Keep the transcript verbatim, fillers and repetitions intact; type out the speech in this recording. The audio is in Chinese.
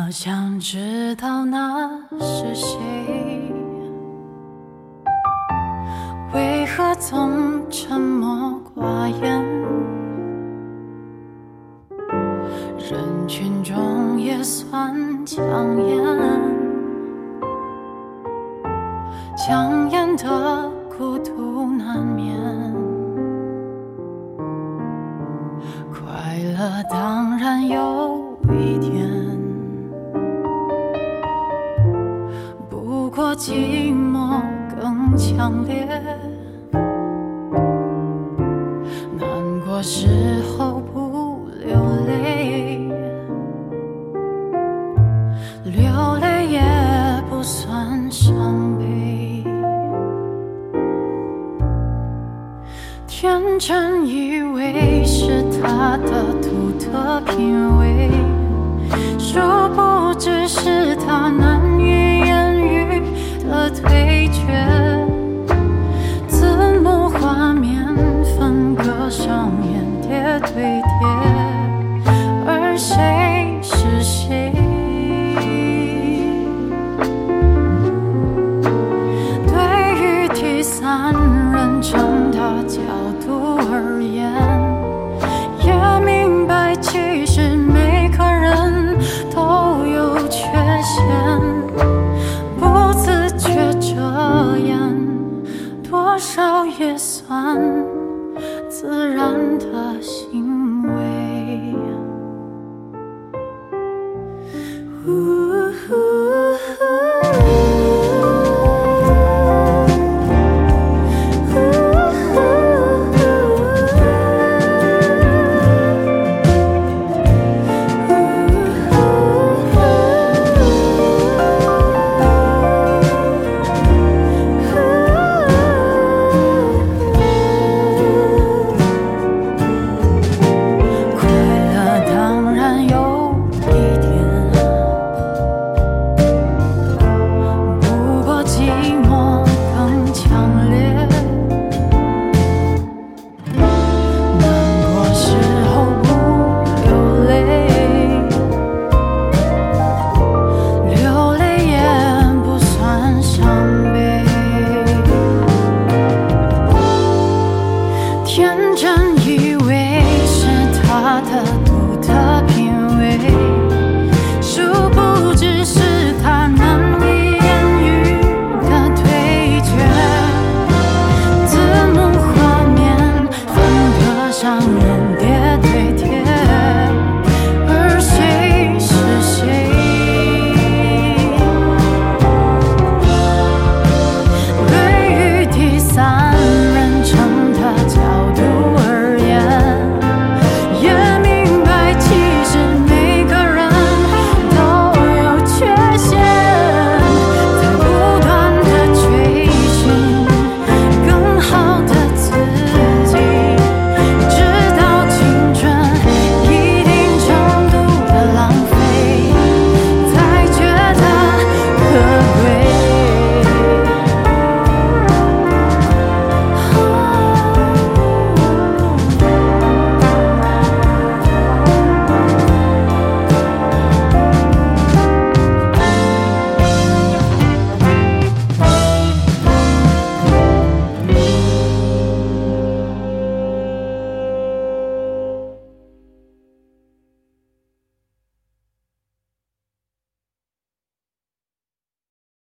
我想知道那是谁，为何总沉默寡言，人群中也算抢眼，抢眼的孤独难免，快乐当然有一点，不过寂寞更强烈，难过时候不流泪，流泪也不算伤悲，天真以为是他的独特品味，殊不知是他难以言喻的退却，字幕画面分割上演叠对叠，而谁是谁？对于第三人称的角度而言，也明白其实每个人都有缺陷，不自觉这样，多少也算自然的行为。呜呼天真以为是他的